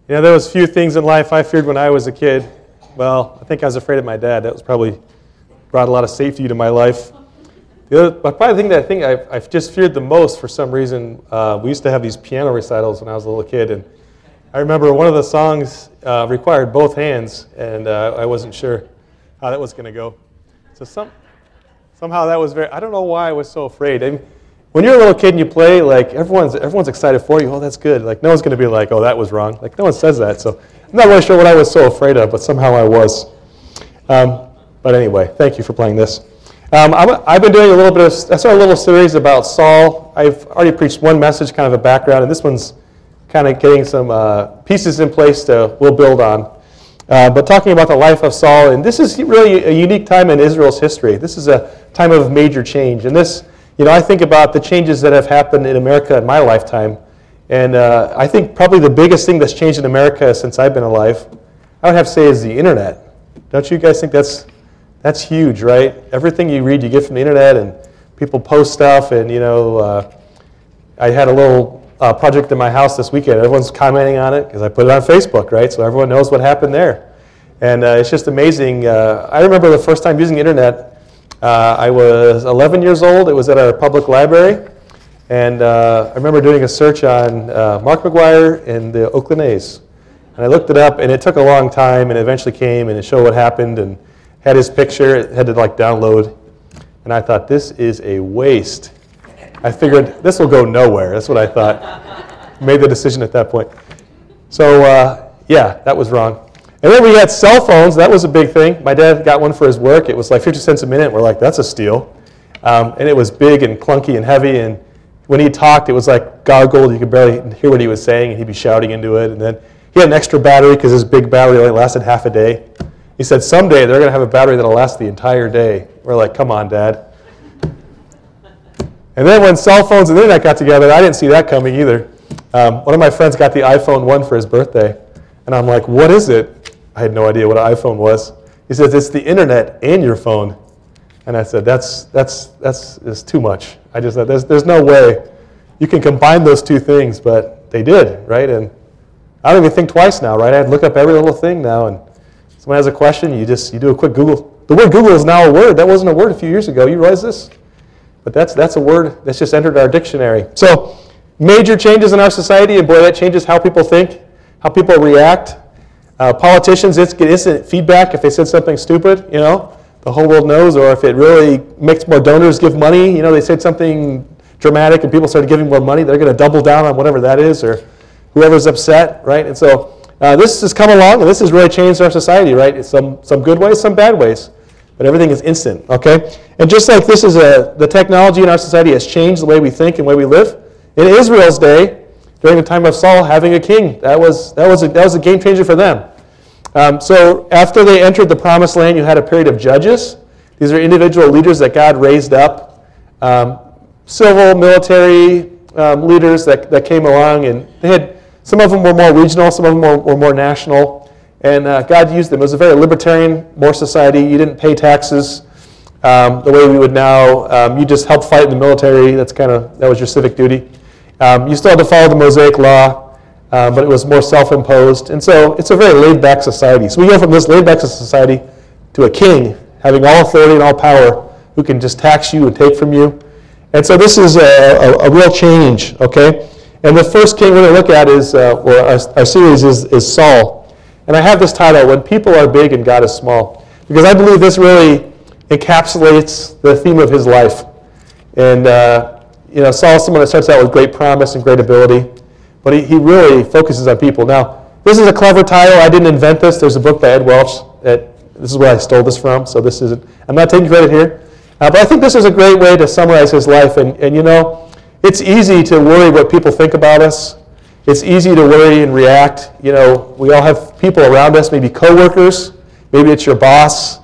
There was few things in life I feared when I was a kid. Well, I think I was afraid of my dad. That was probably brought a lot of safety to my life. But probably the thing that I think I've just feared the most for some reason, we used to have these piano recitals when I was a little kid, and I remember one of the songs required both hands, and I wasn't sure how that was going to go. So somehow that was I don't know why I was so afraid. When you're a little kid and you play, like everyone's excited for you. Oh, that's good. Like no one's going to be like, oh, that was wrong. Like no one says that. So I'm not really sure what I was so afraid of, but somehow I was. But anyway, thank you for playing this. I've been doing I started a little series about Saul. I've already preached one message, kind of a background, and this one's kind of getting some pieces in place we'll build on. But talking about the life of Saul, and this is really a unique time in Israel's history. This is a time of major change, and this. I think about the changes that have happened in America in my lifetime, and I think probably the biggest thing that's changed in America since I've been alive, I would have to say, is the internet. Don't you guys think that's huge, right? Everything you read, you get from the internet, and people post stuff, and I had a little project in my house this weekend. Everyone's commenting on it because I put it on Facebook, right? So everyone knows what happened there, and it's just amazing. I remember the first time using the internet. I was 11 years old. It was at our public library, and I remember doing a search on Mark McGwire and the Oakland A's. And I looked it up, and it took a long time, and it eventually came, and it showed what happened, and had his picture. It had to download, and I thought, this is a waste. I figured this will go nowhere. That's what I thought. Made the decision at that point. So yeah, that was wrong. And then we had cell phones. That was a big thing. My dad got one for his work. It was like 50 cents a minute. We're like, that's a steal. And it was big and clunky and heavy. And when he talked, it was like gargled. You could barely hear what he was saying, and he'd be shouting into it. And then he had an extra battery because his big battery only lasted half a day. He said, someday they're going to have a battery that'll last the entire day. We're like, come on, Dad. And then when cell phones and the internet got together, I didn't see that coming either. One of my friends got the iPhone 1 for his birthday. And I'm like, what is it? I had no idea what an iPhone was. He says, it's the internet and your phone. And I said, that's too much. I just said, there's no way you can combine those two things, but they did, right? And I don't even think twice now, right? I had to look up every little thing now, and someone has a question, you do a quick Google. The word Google is now a word. That wasn't a word a few years ago. You realize this? But that's a word that's just entered our dictionary. So major changes in our society, and boy, that changes how people think, how people react. Politicians, get instant feedback if they said something stupid, the whole world knows, or if it really makes more donors give money, they said something dramatic and people started giving more money, they're going to double down on whatever that is, or whoever's upset, right? And so this has come along, and this has really changed our society, right? It's some good ways, some bad ways, but everything is instant, okay? And just like this is the technology in our society has changed the way we think and the way we live, in Israel's day, during the time of Saul, having a king, that was a game changer for them. So after they entered the promised land, you had a period of judges. These are individual leaders that God raised up. Civil, military leaders that came along, and some of them were more regional, some of them were more national, and God used them. It was a very libertarian, more society. You didn't pay taxes the way we would now. You just helped fight in the military. That was your civic duty. You still had to follow the Mosaic Law, but it was more self-imposed. And so it's a very laid-back society. So we go from this laid-back society to a king having all authority and all power who can just tax you and take from you. And so this is a real change, okay? And the first king we're going to look at is, our series is Saul. And I have this title, When People Are Big and God is Small, because I believe this really encapsulates the theme of his life. And Saul is someone that starts out with great promise and great ability, but he really focuses on people. Now, this is a clever title. I didn't invent this. There's a book by Ed Welch. This is where I stole this from, so I'm not taking credit here. But I think this is a great way to summarize his life. And it's easy to worry what people think about us. It's easy to worry and react. We all have people around us, maybe coworkers, maybe it's your boss.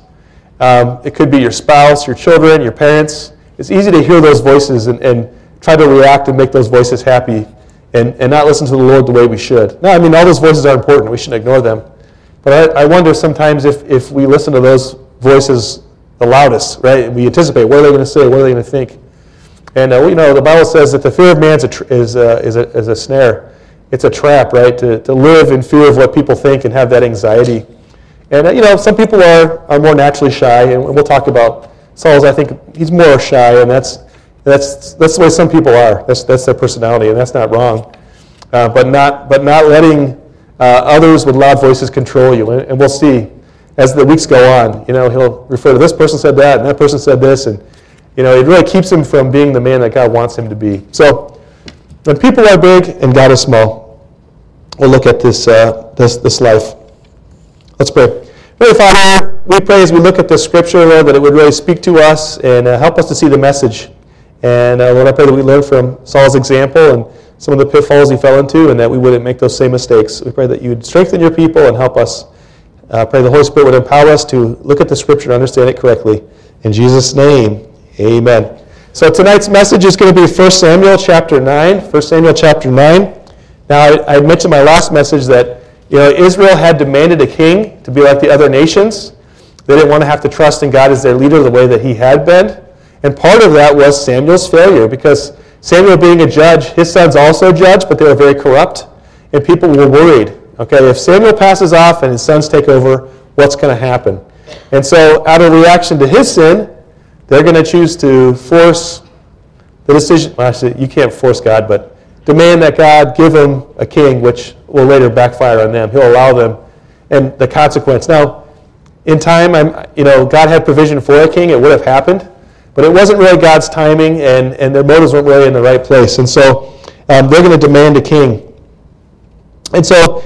It could be your spouse, your children, your parents. It's easy to hear those voices and try to react and make those voices happy and not listen to the Lord the way we should. Now, all those voices are important. We shouldn't ignore them. But I wonder sometimes if we listen to those voices the loudest, right? We anticipate, what are they going to say? What are they going to think? And the Bible says that the fear of man is a snare, it's a trap, right? To live in fear of what people think and have that anxiety. And some people are more naturally shy, and we'll talk about Saul's. I think he's more shy, and that's the way some people are. That's their personality, and that's not wrong. But not letting others with loud voices control you. And we'll see as the weeks go on. He'll refer to this person said that, and that person said this, and it really keeps him from being the man that God wants him to be. So when people are big and God is small, we'll look at this life. Let's pray. Heavenly Father, we pray as we look at this scripture, Lord, that it would really speak to us and help us to see the message. And Lord, I pray that we learn from Saul's example and some of the pitfalls he fell into, and that we wouldn't make those same mistakes. We pray that you would strengthen your people and help us. Pray the Holy Spirit would empower us to look at the scripture and understand it correctly. In Jesus' name, amen. So tonight's message is going to be 1 Samuel chapter 9. 1 Samuel chapter 9. Now, I mentioned in my last message that Israel had demanded a king to be like the other nations. They didn't want to have to trust in God as their leader the way that he had been. And part of that was Samuel's failure, because Samuel being a judge, his sons also judged, but they were very corrupt, and people were worried. Okay, if Samuel passes off and his sons take over, what's going to happen? And so out of reaction to his sin, they're going to choose to force the decision. Well, actually, you can't force God, but demand that God give them a king, which will later backfire on them. He'll allow them, and the consequence. Now, in time, God had provision for a king. It would have happened, but it wasn't really God's timing, and their motives weren't really in the right place. And so they're going to demand a king. And so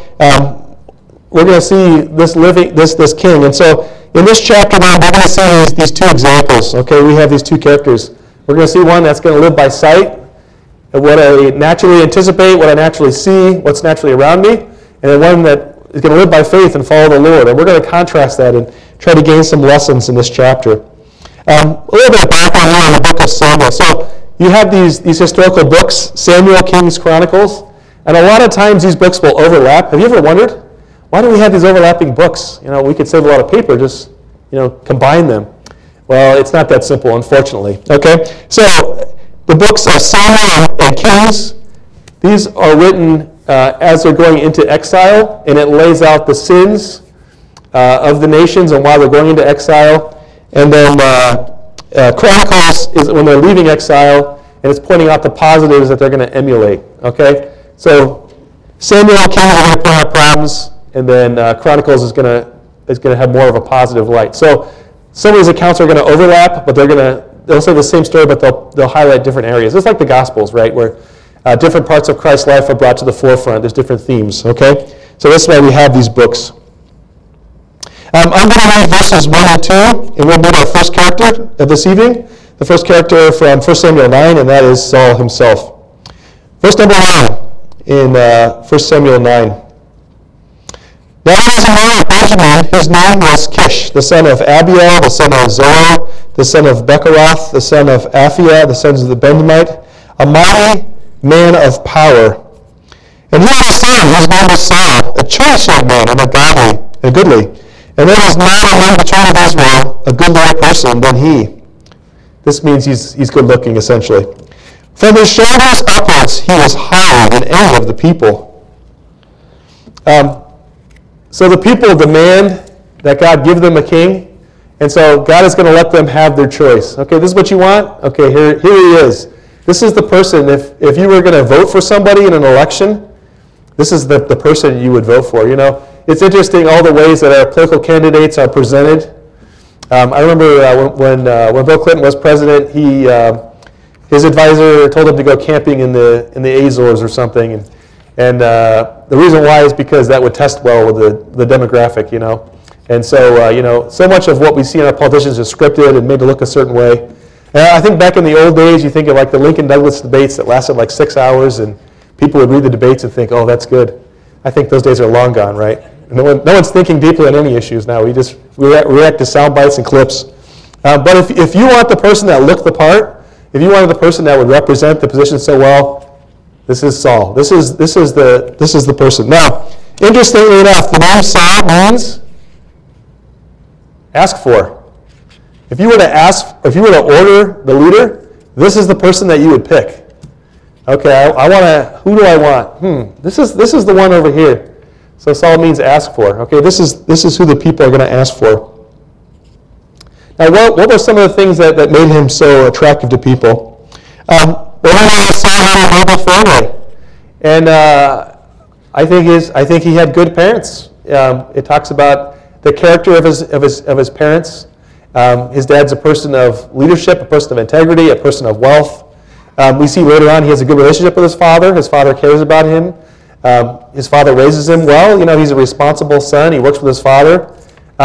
we're going to see this king. And so in this chapter, we're going to see these two examples. Okay, we have these two characters. We're going to see one that's going to live by sight, and what I naturally anticipate, what I naturally see, what's naturally around me, and then one that is going to live by faith and follow the Lord. And we're going to contrast that and try to gain some lessons in this chapter. A little bit of background here on the book of Samuel. So you have these historical books, Samuel, Kings, Chronicles, and a lot of times these books will overlap. Have you ever wondered, why do we have these overlapping books? We could save a lot of paper, just combine them. Well, it's not that simple, unfortunately. Okay, so the books of Samuel and Kings, these are written as they're going into exile, and it lays out the sins of the nations and why they're going into exile. And then Chronicles is when they're leaving exile, and it's pointing out the positives that they're going to emulate. Okay, so Samuel and Kings are going to point out problems, and then Chronicles is going to have more of a positive light. So some of these accounts are going to overlap, but they'll say the same story, but they'll highlight different areas. It's like the Gospels, right, where different parts of Christ's life are brought to the forefront. There's different themes, okay? So that's why we have these books. I'm going to read verses 1 and 2, and we'll meet our first character of this evening. The first character from 1 Samuel 9, and that is Saul himself. Verse number 1 in 1 Samuel 9. Now there was a man of Benjamin, whose name was Kish, the son of Abiel, the son of Zoar, the son of Bechorath, the son of Aphiah, the sons of the Benjamite, a mighty man of power. And he had a son, whose name was Saul, a choice young man, and a goodly. And there was not among the children of Israel a goodlier person than he. This means he's good looking, essentially. From his shoulders upwards, he was higher than any of the people. So the people demand that God give them a king, and so God is going to let them have their choice. Okay, this is what you want? Okay, here he is. This is the person, if you were going to vote for somebody in an election, this is the person you would vote for. It's interesting all the ways that our political candidates are presented. I remember when Bill Clinton was president, his advisor told him to go camping in the Azores or something, and the reason why is because that would test well with the demographic, And so, so much of what we see in our politicians is scripted and made to look a certain way. And I think back in the old days, you think of like the Lincoln-Douglas debates that lasted like 6 hours, and people would read the debates and think, oh, that's good. I think those days are long gone, right? No one's thinking deeply on any issues now. We just react to sound bites and clips. But if you want the person that looked the part, if you wanted the person that would represent the position so well, this is Saul. This is the person. Now, interestingly enough, the name Saul means ask for. If you were to order the leader, this is the person that you would pick. Okay, I want to, who do I want? This is the one over here. So Saul means ask for. Okay, this is who the people are going to ask for. Now, what were some of the things that made him so attractive to people? Well, Saul had a noble family, and I think he had good parents. It talks about the character of his parents. His dad's a person of leadership, a person of integrity, a person of wealth. We see later on he has a good relationship with his father. His father cares about him. His father raises him well. He's a responsible son. He works with his father.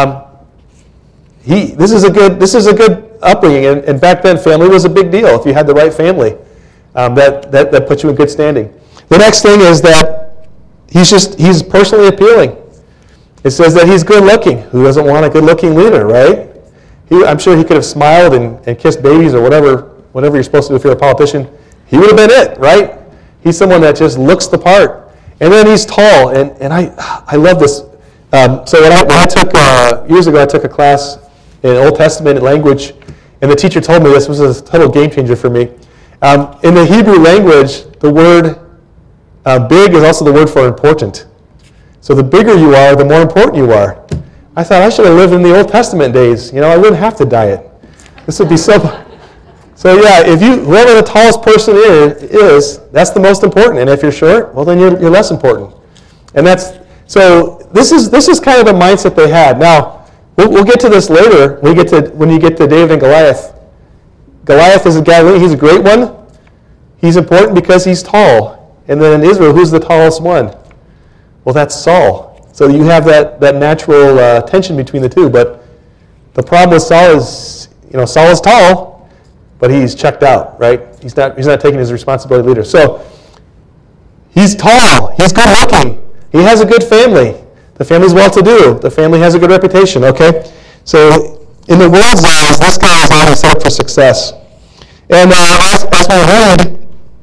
This is a good upbringing, and back then family was a big deal. If you had the right family, that puts you in good standing. The next thing is that he's personally appealing. It says that he's good looking. Who doesn't want a good looking leader, right? I'm sure he could have smiled and kissed babies or whatever you're supposed to do if you're a politician. He would have been it, right? He's someone that just looks the part. And then he's tall, and I love this. So when I took, years ago, I took a class in Old Testament language, and the teacher told me this was a total game changer for me. In the Hebrew language, the word big is also the word for important. So the bigger you are, the more important you are. I thought I should have lived in the Old Testament days. I wouldn't have to diet. This would be so. So yeah, whoever the tallest person is, that's the most important. And if you're short, well then you're less important. And so this is kind of the mindset they had. Now we'll get to this later. When you get to David and Goliath. Goliath is a guy. He's a great one. He's important because he's tall. And then in Israel, who's the tallest one? Well, that's Saul. So you have that natural tension between the two. But the problem with Saul is, Saul is tall, but he's checked out, right? He's not taking his responsibility leader. So he's tall. He's good looking. He has a good family. The family's well-to-do. The family has a good reputation, okay? So in the world's eyes, this guy is already set up for success. And as we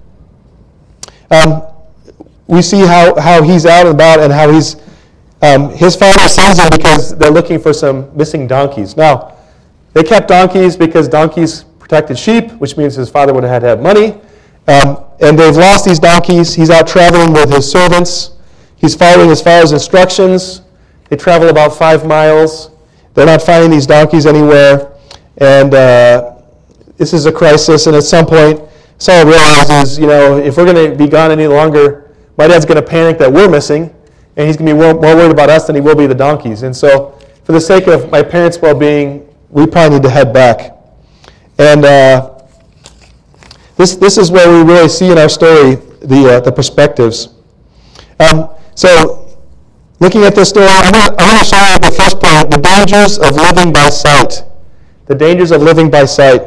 read, we see how he's out and about and how he's his father sends him because they're looking for some missing donkeys. Now, they kept donkeys because donkeys protected sheep, which means his father would have had to have money. And they've lost these donkeys. He's out traveling with his servants. He's following his father's instructions. They travel about 5 miles. They're not finding these donkeys anywhere. And this is a crisis. And at some point, Saul realizes, if we're going to be gone any longer, my dad's going to panic that we're missing. And he's going to be more worried about us than he will be the donkeys. And so, for the sake of my parents' well-being, we probably need to head back. And this is where we really see in our story the perspectives. So, looking at this story, I'm going to show you the first point, the dangers of living by sight. The dangers of living by sight.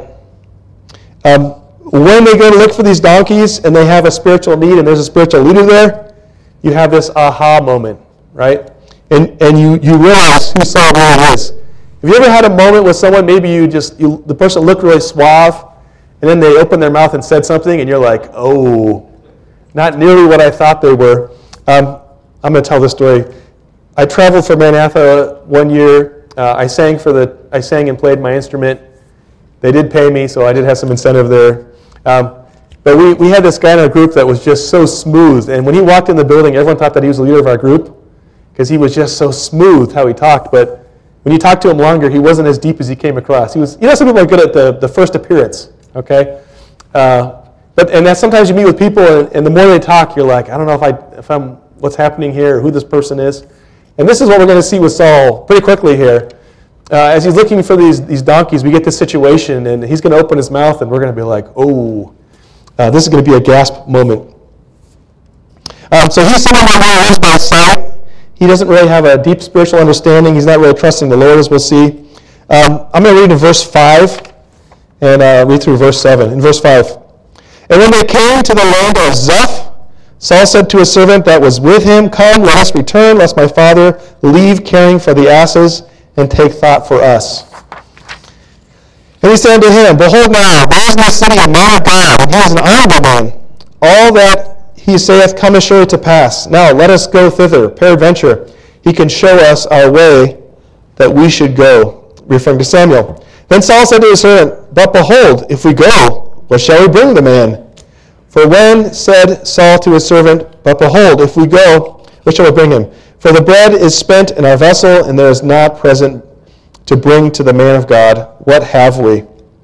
When they go to look for these donkeys and they have a spiritual need and there's a spiritual leader there, you have this aha moment, right? And you realize who Saul really is. Have you ever had a moment with someone, maybe the person looked really suave, and then they opened their mouth and said something, and you're like, oh, not nearly what I thought they were. I'm going to tell this story. I traveled for Maranatha one year. I sang and played my instrument. They did pay me, so I did have some incentive there. But we had this guy in our group that was just so smooth. And when he walked in the building, everyone thought that he was the leader of our group because he was just so smooth how he talked. But when you talked to him longer, he wasn't as deep as he came across. He was, some people are good at the first appearance, okay? And that sometimes you meet with people, and the more they talk, you're like, I don't know if I'm what's happening here, or who this person is. And this is what we're going to see with Saul pretty quickly here. As he's looking for these donkeys, we get this situation, and he's going to open his mouth, and we're going to be like, oh. This is going to be a gasp moment. So he's someone that lives by sight. He doesn't really have a deep spiritual understanding. He's not really trusting the Lord, as we'll see. I'm going to read in verse 5 and read through verse 7. In verse 5. And when they came to the land of Zeph, Saul said to his servant that was with him, Come, let us return, lest my father leave caring for the asses and take thought for us. And he said unto him, Behold now, there is in the city a man of God, and he is an honorable man. All that he saith cometh surely to pass. Now let us go thither. Peradventure, he can show us our way that we should go. Referring to Samuel. Then Saul said to his servant, But behold, if we go, what shall we bring the man? For when said Saul to his servant, But behold, if we go, where shall we bring him? For the bread is spent in our vessel, and there is not present to bring to the man of God. What have we?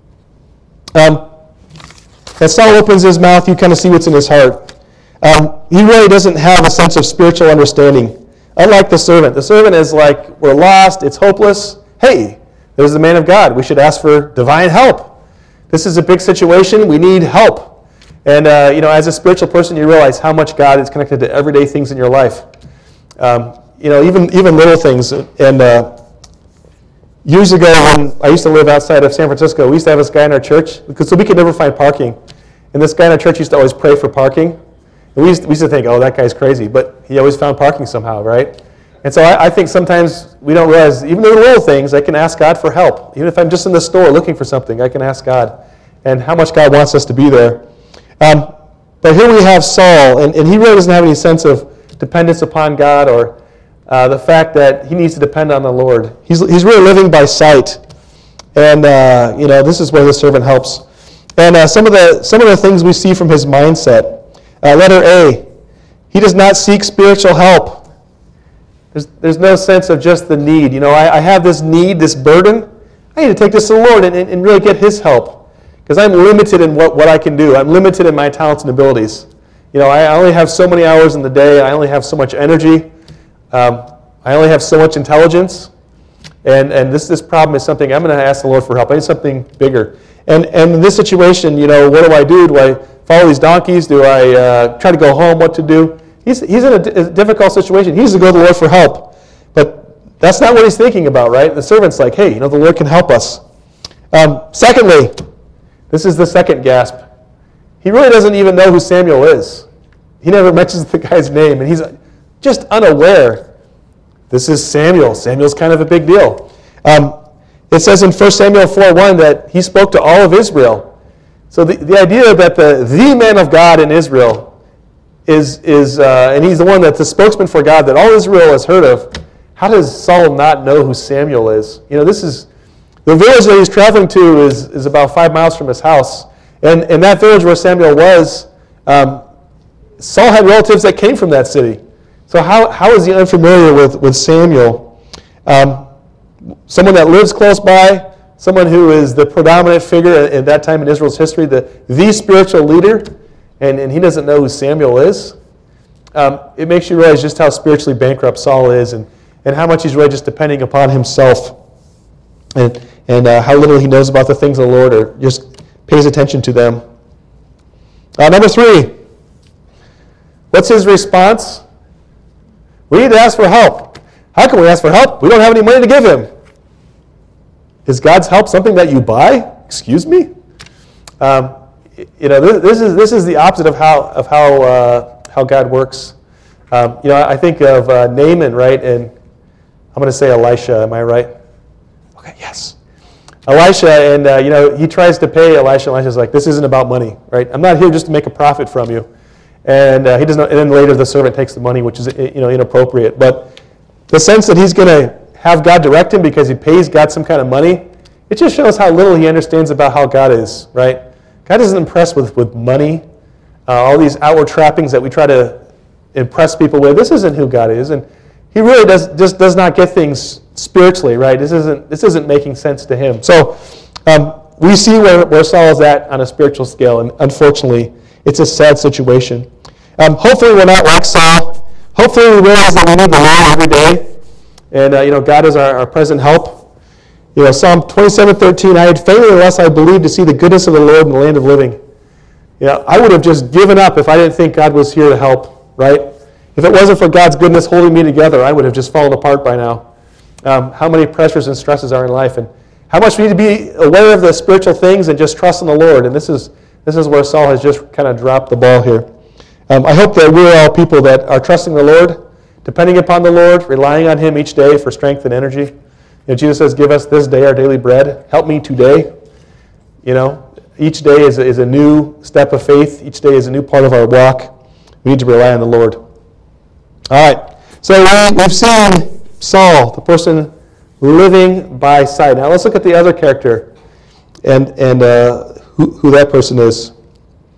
As Saul opens his mouth, you kind of see what's in his heart. He really doesn't have a sense of spiritual understanding. Unlike the servant. The servant is like, we're lost, it's hopeless. Hey, there's the man of God. We should ask for divine help. This is a big situation. We need help. And, as a spiritual person, you realize how much God is connected to everyday things in your life. Even little things. And years ago, when I used to live outside of San Francisco, we used to have this guy in our church, so we could never find parking. And this guy in our church used to always pray for parking. And we used to think, oh, that guy's crazy. But he always found parking somehow, right? And so I think sometimes we don't realize, even the little things, I can ask God for help. Even if I'm just in the store looking for something, I can ask God. And how much God wants us to be there. But here we have Saul, and he really doesn't have any sense of dependence upon God or the fact that he needs to depend on the Lord. He's really living by sight. And, this is where the servant helps. And some of the things we see from his mindset. Letter A, he does not seek spiritual help. There's no sense of just the need. I have this need, this burden. I need to take this to the Lord and really get his help. Because I'm limited in what I can do. I'm limited in my talents and abilities. I only have so many hours in the day. I only have so much energy. I only have so much intelligence. And this problem is something I'm going to ask the Lord for help. I need something bigger. And in this situation, what do? Do I follow these donkeys? Do I try to go home? What to do? He's in a difficult situation. He needs to go to the Lord for help. But that's not what he's thinking about, right? The servant's like, hey, the Lord can help us. Secondly, this is the second gasp. He really doesn't even know who Samuel is. He never mentions the guy's name, and he's just unaware. This is Samuel. Samuel's kind of a big deal. It says in 1 Samuel 4:1 that he spoke to all of Israel. So the idea that the man of God in Israel is and he's the one that's the spokesman for God that all Israel has heard of. How does Saul not know who Samuel is? This is the village that he's traveling to is about 5 miles from his house. And in that village where Samuel was, Saul had relatives that came from that city. So how is he unfamiliar with Samuel? Someone that lives close by, someone who is the predominant figure at that time in Israel's history, the spiritual leader, and he doesn't know who Samuel is. It makes you realize just how spiritually bankrupt Saul is and how much he's really just depending upon himself. And how little he knows about the things of the Lord or just pays attention to them. Number 3, what's his response? We need to ask for help. How can we ask for help? We don't have any money to give him. Is God's help something that you buy? Excuse me? This is the opposite of how God works. I think of Naaman, right? And I'm going to say Elisha. Am I right? Okay, yes. Elisha, and he tries to pay Elisha. Elisha's like, this isn't about money, right? I'm not here just to make a profit from you. And he doesn't. And then later the servant takes the money, which is inappropriate. But the sense that he's going to have God direct him because he pays God some kind of money, it just shows how little he understands about how God is, right? God isn't impressed with money, all these outward trappings that we try to impress people with. This isn't who God is, and he really does not get things spiritually, right? This isn't making sense to him. So we see where Saul is at on a spiritual scale, and unfortunately, it's a sad situation. Hopefully, we're not like Saul. Hopefully, we realize that we need the Lord every day, and God is our present help. Psalm 27:13, I had fainted unless I believed to see the goodness of the Lord in the land of living. I would have just given up if I didn't think God was here to help, right? If it wasn't for God's goodness holding me together, I would have just fallen apart by now. How many pressures and stresses are in life, and how much we need to be aware of the spiritual things and just trust in the Lord. And this is where Saul has just kind of dropped the ball here. I hope that we're all people that are trusting the Lord, depending upon the Lord, relying on Him each day for strength and energy. Jesus says, give us this day our daily bread. Help me today. Each day is a new step of faith. Each day is a new part of our walk. We need to rely on the Lord. All right. So we've seen Saul, the person living by sight. Now let's look at the other character and who that person is.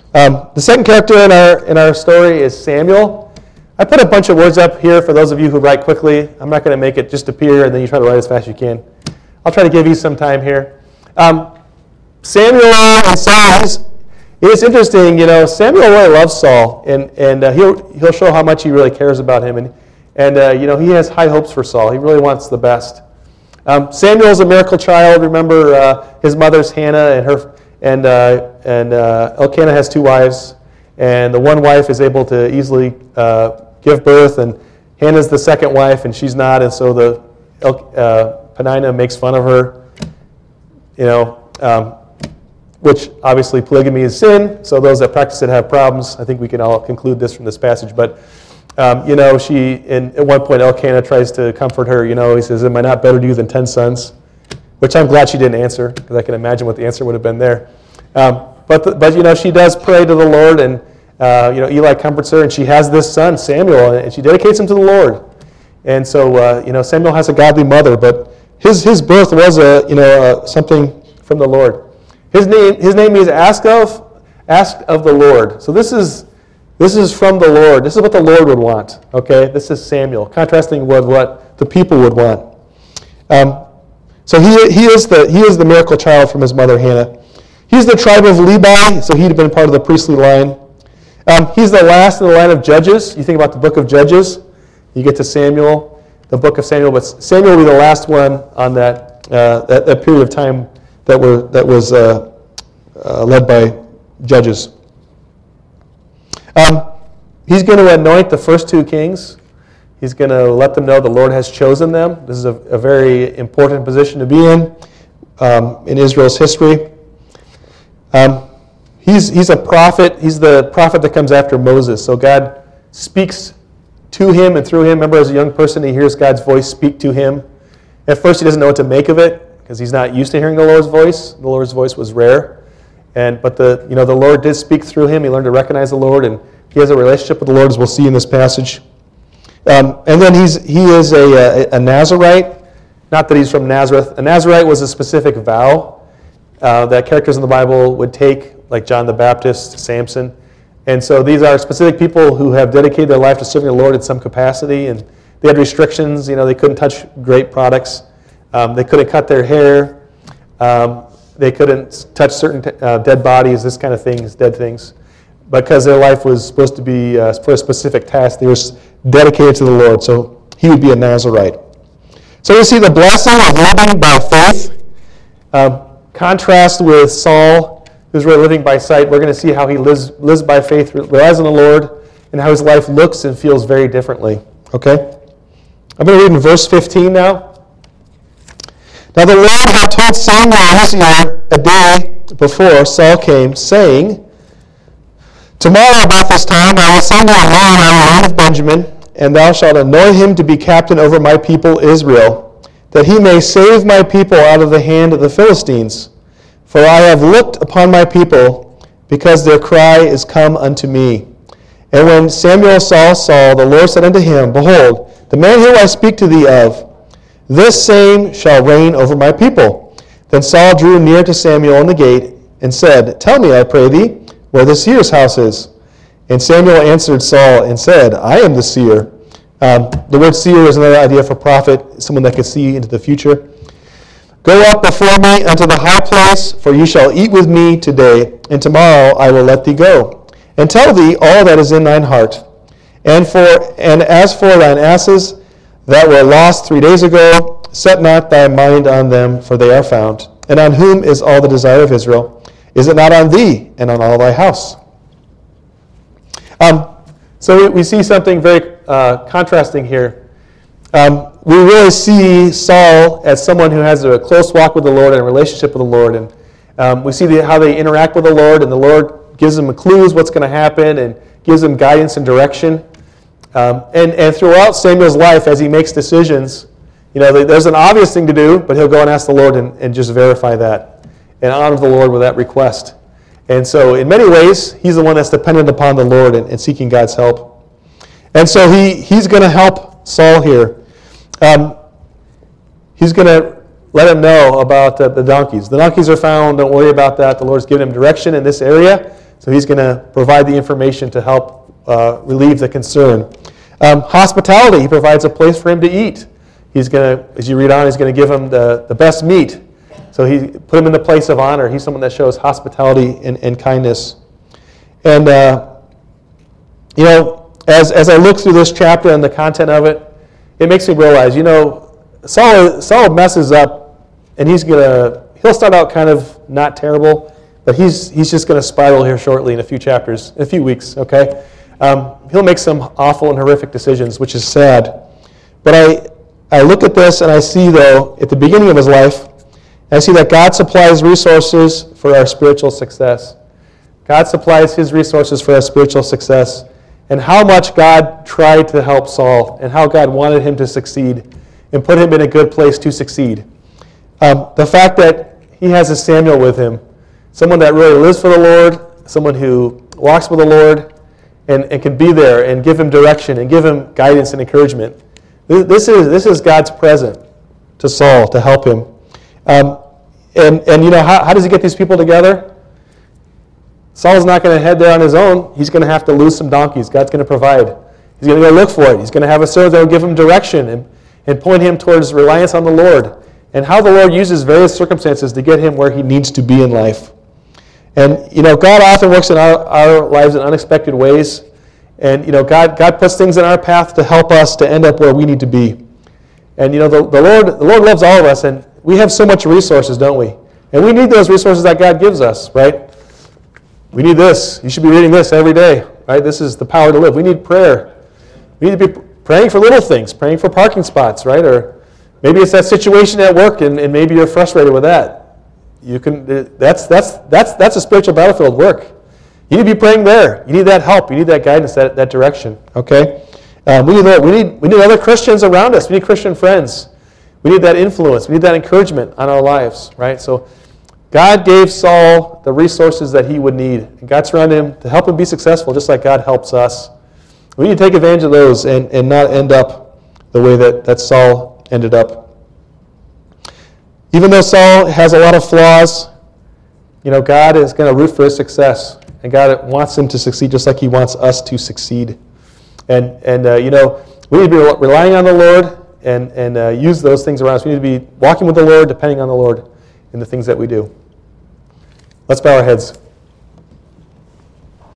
The second character in our story is Samuel. I put a bunch of words up here for those of you who write quickly. I'm not going to make it just appear and then you try to write as fast as you can. I'll try to give you some time here. Samuel and Saul, it's interesting, Samuel really loves Saul, and he'll show how much he really cares about him, and he has high hopes for Saul. He really wants the best. Samuel's a miracle child. Remember, his mother's Hannah, and Elkanah has 2 wives, and the one wife is able to easily give birth, and Hannah's the second wife, and she's not, and so Peninnah makes fun of her, which obviously polygamy is sin, so those that practice it have problems. I think we can all conclude this from this passage, but at one point Elkanah tries to comfort her, he says, am I not better to you than 10 sons? Which I'm glad she didn't answer, because I can imagine what the answer would have been there. But she does pray to the Lord, and Eli comforts her, and she has this son, Samuel, and she dedicates him to the Lord. And so Samuel has a godly mother, but his birth was something from the Lord. His name means ask of the Lord. So this is from the Lord. This is what the Lord would want. Okay, this is Samuel, contrasting with what the people would want. So he is the miracle child from his mother Hannah. He's the tribe of Levi, so he'd been part of the priestly line. He's the last in the line of Judges. You think about the book of Judges, you get to Samuel, the book of Samuel, but Samuel will be the last one on that period of time that was led by Judges. He's going to anoint the first 2 kings. He's going to let them know the Lord has chosen them. This is a very important position to be in Israel's history. He's a prophet. He's the prophet that comes after Moses. So God speaks to him and through him. Remember, as a young person, he hears God's voice speak to him. At first, he doesn't know what to make of it because he's not used to hearing the Lord's voice. The Lord's voice was rare, but the Lord did speak through him. He learned to recognize the Lord, and he has a relationship with the Lord, as we'll see in this passage. And then he is a Nazarite. Not that he's from Nazareth. A Nazarite was a specific vow that characters in the Bible would take, like John the Baptist, Samson. And so these are specific people who have dedicated their life to serving the Lord in some capacity, and they had restrictions. They couldn't touch grape products. They couldn't cut their hair. They couldn't touch certain dead bodies, this kind of things, dead things. Because their life was supposed to be for a specific task, they were dedicated to the Lord. So he would be a Nazarite. So we see the blessing of living by faith. Contrast with Saul, who's really living by sight. We're going to see how he lives by faith, relies on the Lord, and how his life looks and feels very differently. Okay? I'm going to read in verse 15 now. Now the Lord had told Samuel in his ear a day before Saul came, saying, tomorrow about this time I will send you a man out of the land of Benjamin, and thou shalt anoint him to be captain over my people Israel, that he may save my people out of the hand of the Philistines. For I have looked upon my people, because their cry is come unto me. And when Samuel saw Saul, the Lord said unto him, behold, the man whom I speak to thee of, this same shall reign over my people. Then Saul drew near to Samuel in the gate, and said, tell me, I pray thee, where the seer's house is. And Samuel answered Saul and said, I am the seer. The word seer is another idea for prophet, someone that can see into the future. Go up before me unto the high place, for ye shall eat with me today, and tomorrow I will let thee go. And tell thee all that is in thine heart. And as for thine asses that were lost 3 days ago, set not thy mind on them, for they are found. And on whom is all the desire of Israel? Is it not on thee and on all thy house? So we see something very contrasting here. We really see Saul as someone who has a close walk with the Lord and a relationship with the Lord. And we see how they interact with the Lord, and the Lord gives them clues what's going to happen and gives them guidance and direction. And throughout Samuel's life, as he makes decisions, there's an obvious thing to do, but he'll go and ask the Lord and just verify that and honor the Lord with that request. And so in many ways, he's the one that's dependent upon the Lord and seeking God's help. And so he's going to help Saul here. He's going to let him know about the donkeys. The donkeys are found. Don't worry about that. The Lord's given him direction in this area. So So he's going to provide the information to help relieve the concern. Hospitality, he provides a place for him to eat. He's going to, as you read on, he's going to give him the best meat. So he put him in the place of honor. He's someone that shows hospitality and kindness. And, you know, as I look through this chapter and the content of it, it makes me realize, you know, Saul messes up, and he'll start out kind of not terrible, but he's just going to spiral here shortly in a few chapters, in a few weeks, okay? He'll make some awful and horrific decisions, which is sad. But I look at this and I see, though, at the beginning of his life, I see that God supplies resources for our spiritual success. God supplies his resources for our spiritual success. And how much God tried to help Saul and how God wanted him to succeed and put him in a good place to succeed. The fact that he has a Samuel with him, someone that really lives for the Lord, someone who walks with the Lord and can be there and give him direction and give him guidance and encouragement. This is God's present to Saul to help him. And you know, how does he get these people together? Saul's not going to head there on his own. He's going to have to lose some donkeys. God's going to provide. He's going to go look for it. He's going to have a servant that will give him direction and point him towards reliance on the Lord and how the Lord uses various circumstances to get him where he needs to be in life. And, you know, God often works in our lives in unexpected ways. And, you know, God puts things in our path to help us to end up where we need to be. And, you know, the Lord loves all of us, and we have so much resources, don't we? And we need those resources that God gives us, right? We need this. You should be reading this every day, right? This is the power to live. We need prayer. We need to be praying for little things, praying for parking spots, right? Or maybe it's that situation at work, and maybe you're frustrated with that. You can. That's a spiritual battlefield work. You need to be praying there. You need that help. You need that guidance, that direction. Okay. We need other Christians around us. We need Christian friends. We need that influence. We need that encouragement on our lives, right? So God gave Saul the resources that he would need, and God surrounded him to help him be successful, just like God helps us. We need to take advantage of those and not end up the way that Saul ended up. Even though Saul has a lot of flaws, you know, God is going to root for his success, and God wants him to succeed just like he wants us to succeed. And you know, we need to be relying on the Lord and use those things around us. We need to be walking with the Lord, depending on the Lord in the things that we do. Let's bow our heads.